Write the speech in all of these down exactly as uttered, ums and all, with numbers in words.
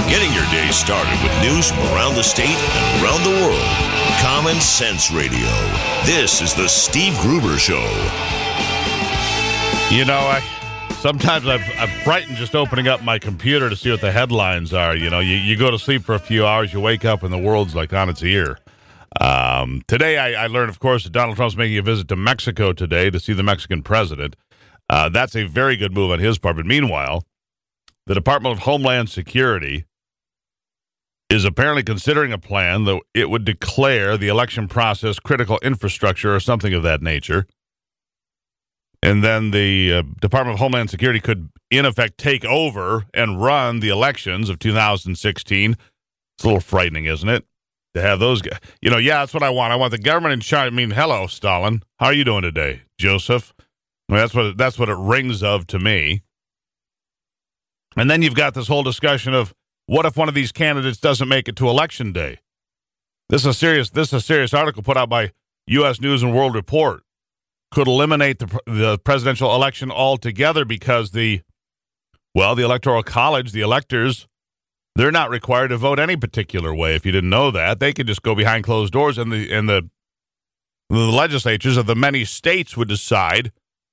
Getting your day started with news from around the state and around the world. Common Sense Radio. This is the Steve Gruber Show. You know, I sometimes I'm, I'm frightened just opening up my computer to see what the headlines are. You know, you, you go to sleep for a few hours, you wake up, and the world's like on its ear. Um, today, I, I learned, of course, that Donald Trump's making a visit to Mexico today to see the Mexican president. Uh, that's a very good move on his part. But meanwhile, the Department of Homeland Security is apparently considering a plan that it would declare the election process critical infrastructure or something of that nature. And then the uh, Department of Homeland Security could, in effect, take over and run the elections of two thousand sixteen. It's a little frightening, isn't it? To have those guys. You know, yeah, that's what I want. I want the government in China. I mean, hello, Stalin. How are you doing today, Joseph? I mean, that's what, that's what it rings of to me. And then you've got this whole discussion of, what if one of these candidates doesn't make it to election day? This is a serious. This is a serious article put out by U S News and World Report. Could eliminate the the presidential election altogether because the, well, the Electoral College, the electors, they're not required to vote any particular way. If you didn't know that, they could just go behind closed doors, and the and the the legislatures of the many states would decide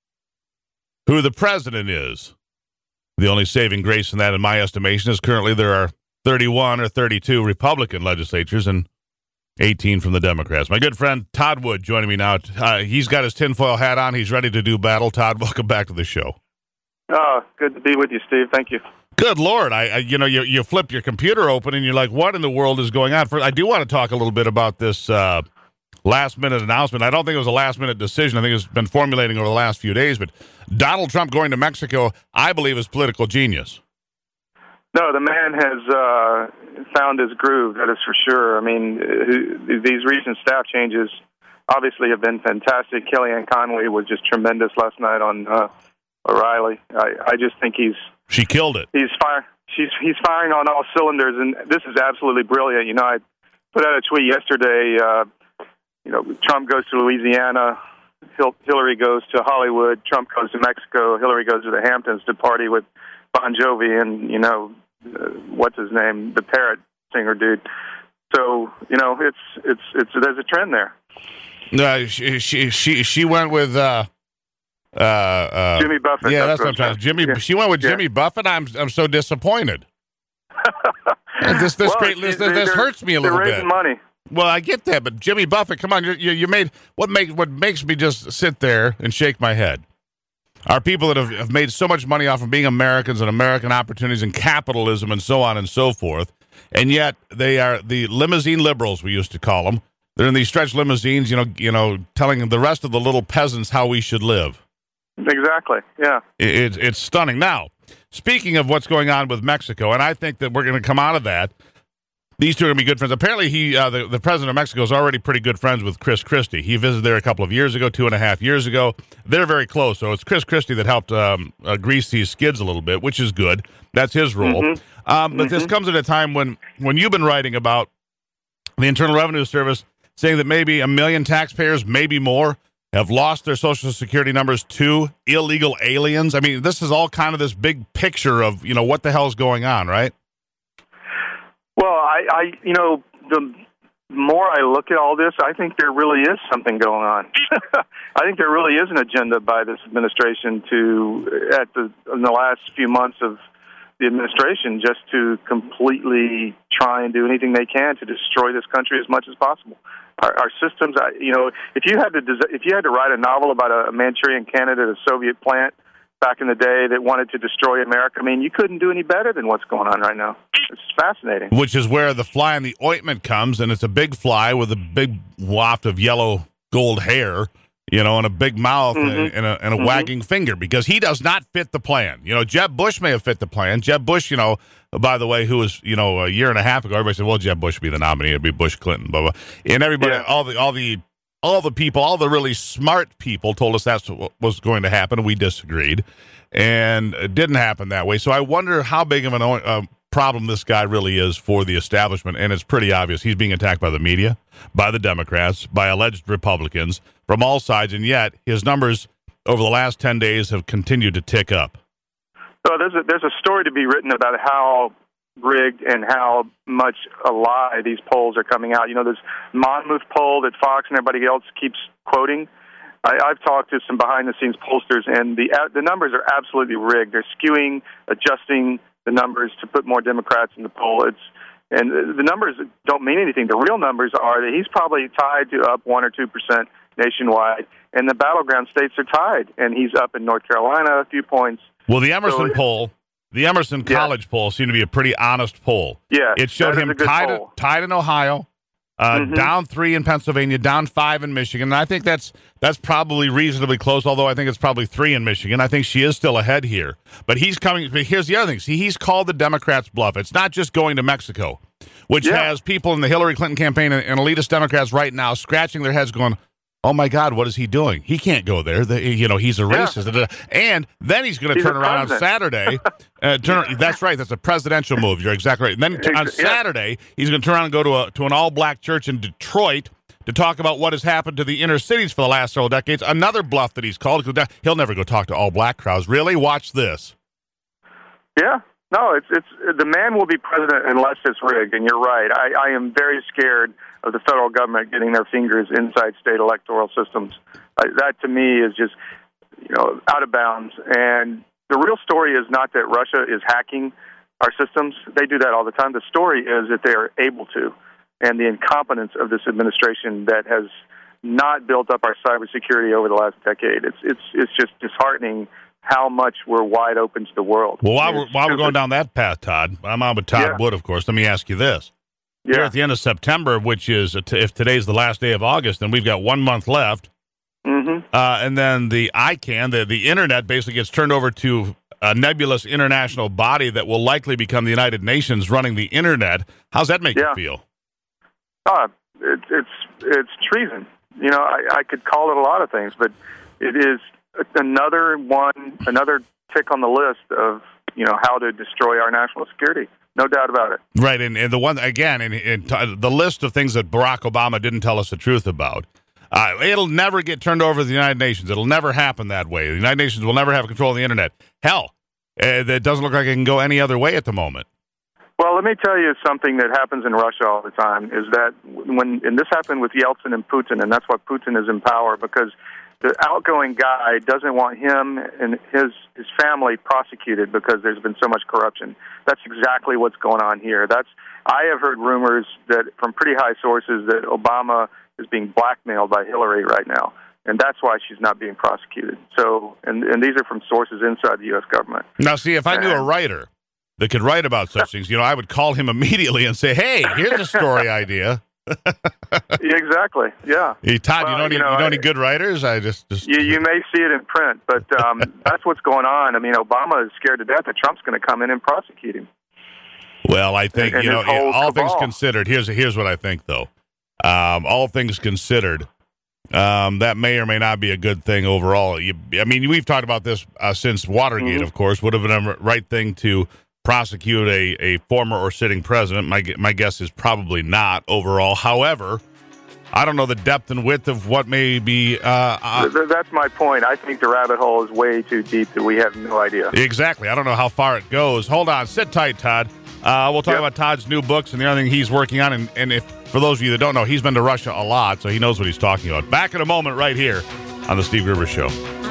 who the president is. The only saving grace in that, in my estimation, is currently there are thirty-one or thirty-two Republican legislatures and eighteen from the Democrats. My good friend Todd Wood joining me now. Uh, he's got his tinfoil hat on. He's ready to do battle. Todd, welcome back to the show. Oh, good to be with you, Steve. Thank you. Good Lord. I, I you know, you, you flip your computer open and you're like, what in the world is going on? First, I do want to talk a little bit about this uh, last-minute announcement. I don't think it was a last-minute decision. I think it's been formulating over the last few days, but Donald Trump going to Mexico, I believe, is political genius. No, the man has uh, found his groove, that is for sure. I mean, uh, these recent staff changes obviously have been fantastic. Kellyanne Conway was just tremendous last night on uh, O'Reilly. I, I just think he's... She killed it. He's fire, She's He's firing on all cylinders, and this is absolutely brilliant. You know, I put out a tweet yesterday, uh, you know, Trump goes to Louisiana, Hillary goes to Hollywood, Trump goes to Mexico, Hillary goes to the Hamptons to party with Bon Jovi and, you know, uh, what's his name, the parrot singer dude. So, you know, it's it's it's there's a trend there. No, she she she, she went with uh, uh, uh, Jimmy Buffett. Yeah, that's what I'm trying to. Jimmy, yeah. She went with yeah. Jimmy Buffett. I'm I'm so disappointed. this this well, great this, this hurts me a little they're bit. raising money. Well, I get that, but Jimmy Buffett, come on, you, you, you made what makes what makes me just sit there and shake my head are people that have, have made so much money off of being Americans and American opportunities and capitalism and so on and so forth, and yet they are the limousine liberals, we used to call them. They're in these stretch limousines, you know, you know, telling the rest of the little peasants how we should live. Exactly. Yeah. It, it, it's stunning. Now, speaking of what's going on with Mexico, and I think that we're going to come out of that. These two are going to be good friends. Apparently, he, uh, the, the president of Mexico is already pretty good friends with Chris Christie. He visited there a couple of years ago, two and a half years ago. They're very close. So it's Chris Christie that helped um, uh, grease these skids a little bit, which is good. That's his role. Mm-hmm. Um, but mm-hmm. this comes at a time when, when you've been writing about the Internal Revenue Service saying that maybe a million taxpayers, maybe more, have lost their Social Security numbers to illegal aliens. I mean, this is all kind of this big picture of, you know, what the hell's going on, right? Well, I, I, you know, the more I look at all this, I think there really is something going on. I think there really is an agenda by this administration to, at the in the last few months of the administration, just to completely try and do anything they can to destroy this country as much as possible. Our, our systems, I, you know, if you had to, if you had to write a novel about a Manchurian candidate, a Soviet plant back in the day that wanted to destroy America, I mean, you couldn't do any better than what's going on right now. It's fascinating. Which is where the fly in the ointment comes, and it's a big fly with a big waft of yellow gold hair, you know, and a big mouth mm-hmm. and, and a, and a mm-hmm. wagging finger, because he does not fit the plan. You know, Jeb Bush may have fit the plan. Jeb Bush, you know, by the way, who was, you know, a year and a half ago, everybody said, well, Jeb Bush would be the nominee. It'd be Bush Clinton, blah, blah. And everybody, yeah. all the, all the, all the people, all the really smart people told us that's what was going to happen. We disagreed. And it didn't happen that way. So I wonder how big of an uh, problem this guy really is for the establishment. And it's pretty obvious. He's being attacked by the media, by the Democrats, by alleged Republicans from all sides. And yet his numbers over the last ten days have continued to tick up. So there's a, there's a story to be written about how rigged and how much a lie these polls are coming out. You know, this Monmouth poll that Fox and everybody else keeps quoting. I, I've talked to some behind-the-scenes pollsters, and the the numbers are absolutely rigged. They're skewing, adjusting the numbers to put more Democrats in the poll. It's and the numbers don't mean anything. The real numbers are that he's probably tied to up one or two percent nationwide, and the battleground states are tied, and he's up in North Carolina a few points. Well, the Emerson so, poll, the Emerson yeah. College poll seemed to be a pretty honest poll. Yeah, it showed him tied, tied in Ohio, uh, mm-hmm. down three in Pennsylvania, down five in Michigan. And I think that's that's probably reasonably close, although I think it's probably three in Michigan. I think she is still ahead here. But he's coming. But here's the other thing. See, he's called the Democrats' bluff. It's not just going to Mexico, which yeah. has people in the Hillary Clinton campaign and, and elitist Democrats right now scratching their heads going, oh, my God, what is he doing? He can't go there. The, you know, he's a racist. Yeah. And then he's going to turn around on Saturday. Uh, turn, that's right. That's a presidential move. You're exactly right. And then t- on Saturday, he's going to turn around and go to a to an all-black church in Detroit to talk about what has happened to the inner cities for the last several decades. Another bluff that he's called. He'll never go talk to all-black crowds. Really? Watch this. Yeah. No, it's it's the man will be president unless it's rigged, and you're right. I, I am very scared of the federal government getting their fingers inside state electoral systems. Uh, that, to me, is just, you know, out of bounds. And the real story is not that Russia is hacking our systems. They do that all the time. The story is that they are able to, and the incompetence of this administration that has not built up our cybersecurity over the last decade. It's it's it's just disheartening how much we're wide open to the world. Well, while we're, while we're going down that path, Todd, I'm on with Todd yeah. Wood, of course. Let me ask you this. Yeah. Here at the end of September, which is, if today's the last day of August, then we've got one month left. Mm-hmm. Uh, and then the I CANN, the, the Internet, basically gets turned over to a nebulous international body that will likely become the United Nations running the Internet. How's that make yeah. you feel? Uh, it, it's it's treason. You know, I, I could call it a lot of things, but it is another one, another tick on the list of, you know, how to destroy our national security. No doubt about it. Right, and, and the one, again, in, in t- the list of things that Barack Obama didn't tell us the truth about, uh, it'll never get turned over to the United Nations. It'll never happen that way. The United Nations will never have control of the Internet. Hell, uh, that doesn't look like it can go any other way at the moment. Well, let me tell you something that happens in Russia all the time, is that when, and this happened with Yeltsin and Putin, and that's why Putin is in power, because the outgoing guy doesn't want him and his his family prosecuted because there's been so much corruption. That's exactly what's going on here. That's I have heard rumors that from pretty high sources that Obama is being blackmailed by Hillary right now, and that's why she's not being prosecuted. So, and, and these are from sources inside the U S government. Now, see, if I knew a writer that could write about such things, you know, I would call him immediately and say, "Hey, here's a story idea." Exactly. Yeah. Hey, Todd, well, you know any you know, you know any good writers? I just, just you, you may see it in print, but um, that's what's going on. I mean, Obama is scared to death that Trump's going to come in and prosecute him. Well, I think and, you and know, all cabal. things considered. Here's here's what I think, though. Um, all things considered, um, that may or may not be a good thing overall. You, I mean, we've talked about this uh, since Watergate, mm-hmm. of course. Would have been a right thing to prosecute a, a former or sitting president. My my guess is probably not overall. However, I don't know the depth and width of what may be. Uh, uh, That's my point. I think the rabbit hole is way too deep that we have no idea. Exactly. I don't know how far it goes. Hold on. Sit tight, Todd. Uh, we'll talk yep. about Todd's new books and the other thing he's working on. And, and if for those of you that don't know, he's been to Russia a lot, so he knows what he's talking about. Back in a moment right here on The Steve Rivers Show.